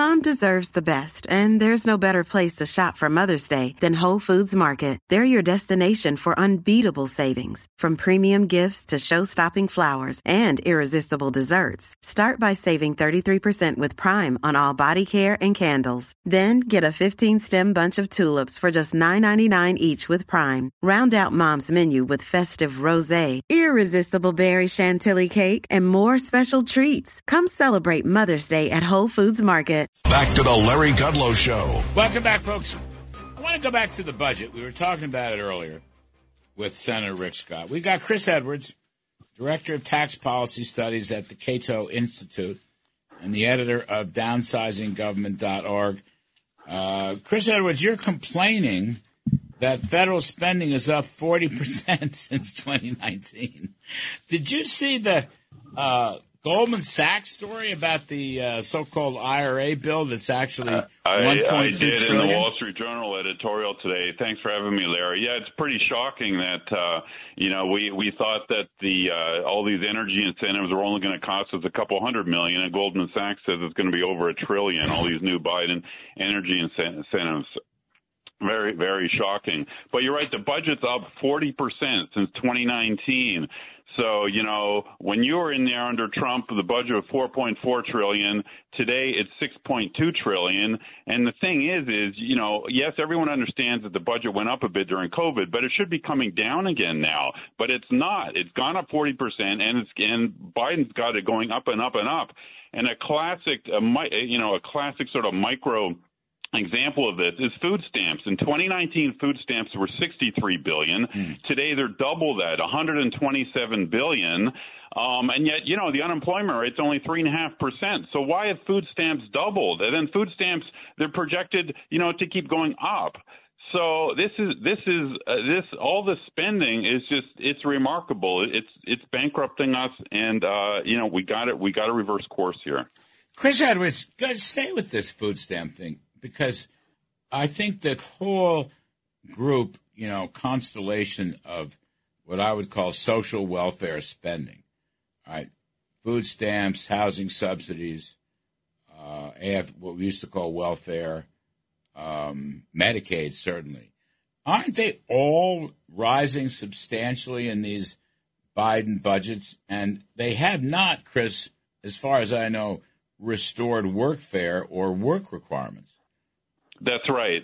Mom deserves the best, and there's no better place to shop for Mother's Day than Whole Foods Market. They're your destination for unbeatable savings, from premium gifts to show-stopping flowers and irresistible desserts. Start by saving 33% with Prime on all body care and candles. Then get a 15-stem bunch of tulips for just $9.99 each with Prime. Round out Mom's menu with festive rosé, irresistible berry chantilly cake, and more special treats. Come celebrate Mother's Day at Whole Foods Market. Back to the Larry Kudlow Show. Welcome back, folks. I want to go back to the budget. We were talking about it earlier with Senator Rick Scott. We got Chris Edwards, Director of Tax Policy Studies at the Cato Institute and the editor of downsizinggovernment.org. Chris Edwards, you're complaining that federal spending is up 40% since 2019. Did you see the Goldman Sachs story about the so-called IRA bill that's actually $1.2 I did trillion? in the Wall Street Journal editorial today. Thanks for having me, Larry. Yeah, it's pretty shocking that we thought that all these energy incentives were only going to cost us a couple $100 million, and Goldman Sachs says it's going to be over $1 trillion. All these new Biden energy incentives. Very, very shocking. But you're right, the budget's up 40% since 2019. So, when you were in there under Trump, the budget was $4.4 trillion. Today, it's $6.2 trillion. And the thing is, yes, everyone understands that the budget went up a bit during COVID, but it should be coming down again now. But it's not. It's gone up 40%, and Biden's got it going up and up and up. And a classic sort of micro example of this is food stamps. In 2019, food stamps were $63 billion. Today, they're double that, $127 billion. And yet, the unemployment rate's only 3.5%. So why have food stamps doubled? And then food stamps, they're projected, to keep going up. So all the spending is it's remarkable. It's bankrupting us, and we got to reverse course here. Chris Edwards, guys, stay with this food stamp thing, because I think that whole group, constellation of what I would call social welfare spending, right? Food stamps, housing subsidies, what we used to call welfare, Medicaid, certainly. Aren't they all rising substantially in these Biden budgets? And they have not, Chris, as far as I know, restored workfare or work requirements. That's right.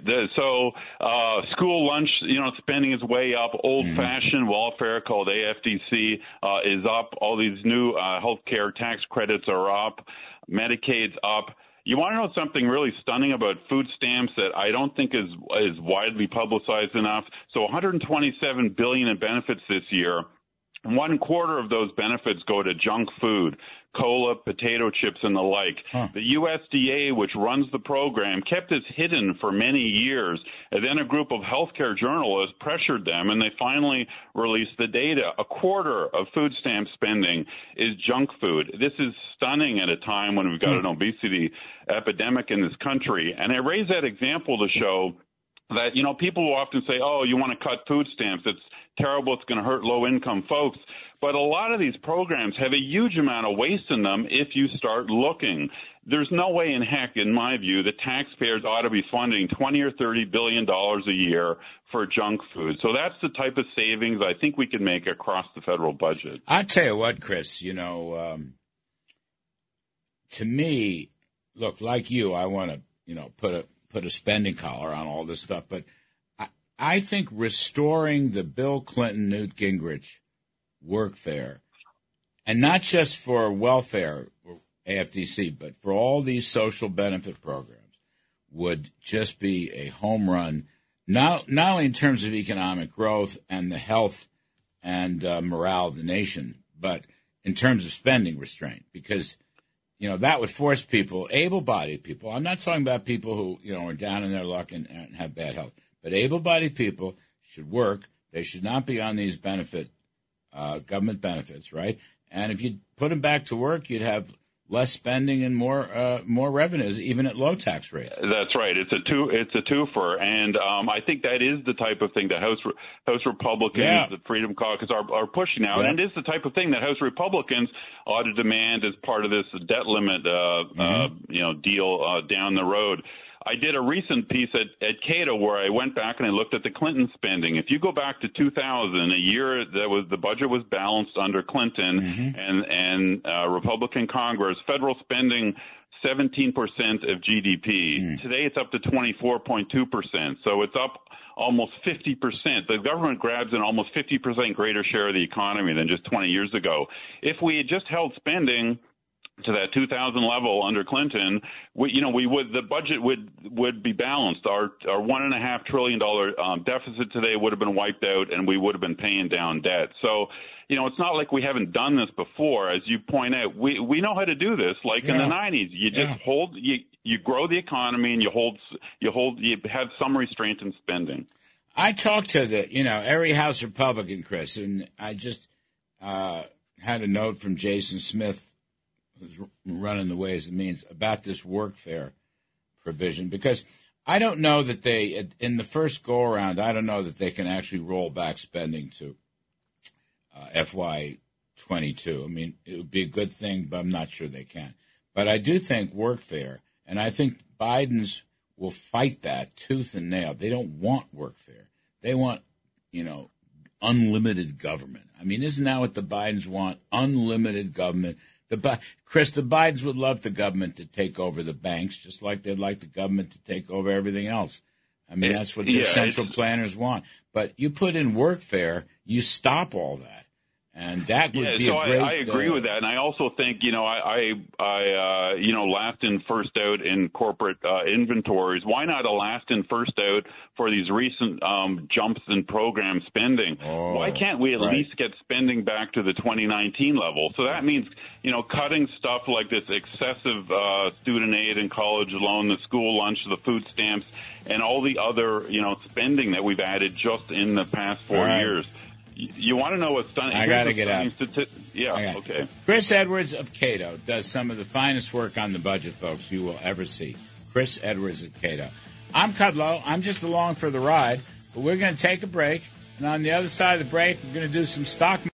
School lunch, spending is way up. Old-fashioned welfare called AFDC is up. All these new health care tax credits are up. Medicaid's up. You want to know something really stunning about food stamps that I don't think is widely publicized enough? So $127 billion in benefits this year. 1/4 of those benefits go to junk food, cola, potato chips, and the like. The USDA, which runs the program, kept this hidden for many years. And then a group of healthcare journalists pressured them, and they finally released the data. 1/4 of food stamp spending is junk food. This is stunning at a time when we've got an obesity epidemic in this country. And I raise that example to show that, people will often say, oh, you want to cut food stamps. It's terrible. It's going to hurt low-income folks. But a lot of these programs have a huge amount of waste in them if you start looking. There's no way in heck, in my view, that taxpayers ought to be funding $20 or $30 billion a year for junk food. So that's the type of savings I think we can make across the federal budget. I'll tell you what, Chris, to me, look, like you, I want to, put a spending collar on all this stuff, but I think restoring the Bill Clinton, Newt Gingrich workfare, and not just for welfare, AFDC, but for all these social benefit programs, would just be a home run, not only in terms of economic growth and the health and morale of the nation, but in terms of spending restraint, because that would force people, able-bodied people. I'm not talking about people who, are down in their luck and have bad health. But able-bodied people should work. They should not be on these government benefits, right? And if you put them back to work, you'd have less spending and more revenues, even at low tax rates. That's right. It's a twofer, and I think that is the type of thing that House Republicans, the Freedom Caucus, are pushing out, and it is the type of thing that House Republicans ought to demand as part of this debt limit, deal down the road. I did a recent piece at Cato where I went back and I looked at the Clinton spending. If you go back to 2000, a year that the budget was balanced under Clinton and Republican Congress, federal spending 17% of GDP. Today it's up to 24.2%. So it's up almost 50%. The government grabs an almost 50% greater share of the economy than just 20 years ago. If we had just held spending to that 2000 level under Clinton, the budget would be balanced. Our $1.5 trillion deficit today would have been wiped out, and we would have been paying down debt. So, it's not like we haven't done this before. As you point out, we know how to do this. Like in the 90s, you just you grow the economy, and you have some restraint in spending. I talked to every House Republican, Chris, and I just had a note from Jason Smith, who's running the Ways and Means, about this workfare provision, because I don't know that in the first go-around, I don't know that they can actually roll back spending to FY22. I mean, it would be a good thing, but I'm not sure they can. But I do think workfare, and I think Biden's will fight that tooth and nail. They don't want workfare. They want, unlimited government. I mean, isn't that what the Bidens want? Unlimited government. Chris, the Bidens would love the government to take over the banks, just like they'd like the government to take over everything else. I mean, that's what their central planners want. But you put in workfare, you stop all that. And that would be a great... I agree with that. And I also think, last in, first out in corporate inventories. Why not a last in, first out for these recent jumps in program spending? Why can't we at least get spending back to the 2019 level? So that means, cutting stuff like this excessive student aid and college loan, the school lunch, the food stamps, and all the other, spending that we've added just in the past 4 years. You want to know what's done? I got to get out. Okay. Chris Edwards of Cato does some of the finest work on the budget, folks, you will ever see. Chris Edwards at Cato. I'm Kudlow. I'm just along for the ride, but we're going to take a break. And on the other side of the break, we're going to do some stock